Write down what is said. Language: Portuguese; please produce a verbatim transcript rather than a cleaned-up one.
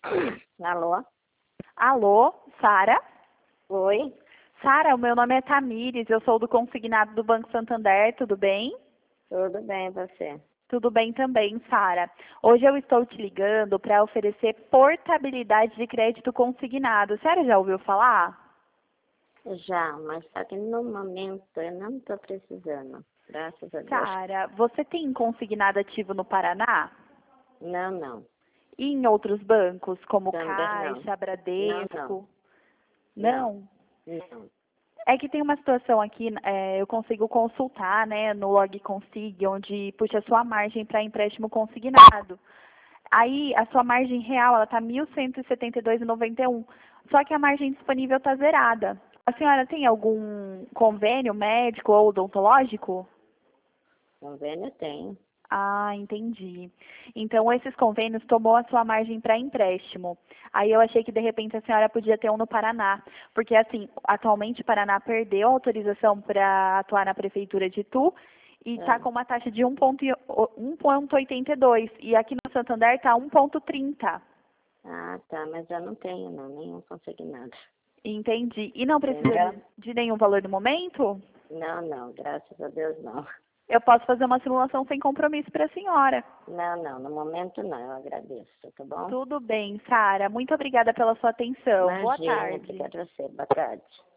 Alô? Alô, Sara? Oi? Sara, o meu nome é Tamires, eu sou do consignado do Banco Santander, tudo bem? Tudo bem, você? Tudo bem também, Sara. Hoje eu estou te ligando para oferecer portabilidade de crédito consignado. A senhora já ouviu falar? Já, mas só que no momento eu não estou precisando, graças a Deus. Sara, você tem consignado ativo no Paraná? Não, não. E em outros bancos, como Também não. Caixa, Não, não. Bradesco? Não. Não? Não. É que tem uma situação aqui, é, eu consigo consultar, né, no Log Consig, onde puxa a sua margem para empréstimo consignado. Aí, a sua margem real, ela está mil cento e setenta e dois reais e noventa e um centavos. Só que a margem disponível está zerada. A senhora tem algum convênio médico ou odontológico? Convênio tem. Ah, entendi. Então, esses convênios tomou a sua margem para empréstimo. Aí eu achei que, de repente, a senhora podia ter um no Paraná. Porque, assim, atualmente o Paraná perdeu a autorização para atuar na Prefeitura de Itu e está É. com uma taxa de um vírgula oitenta e dois. E aqui no Santander está um vírgula trinta. Ah, tá, mas eu não tenho não, nenhum consignado. Entendi. E não precisa de, Entendeu? de nenhum valor no momento? Não, não, graças a Deus não. Eu posso fazer uma simulação sem compromisso para a senhora. Não, não, no momento não, eu agradeço, tá bom? Tudo bem, Sara. Muito obrigada pela sua atenção. Boa Imagina, tarde. obrigada a você, boa tarde.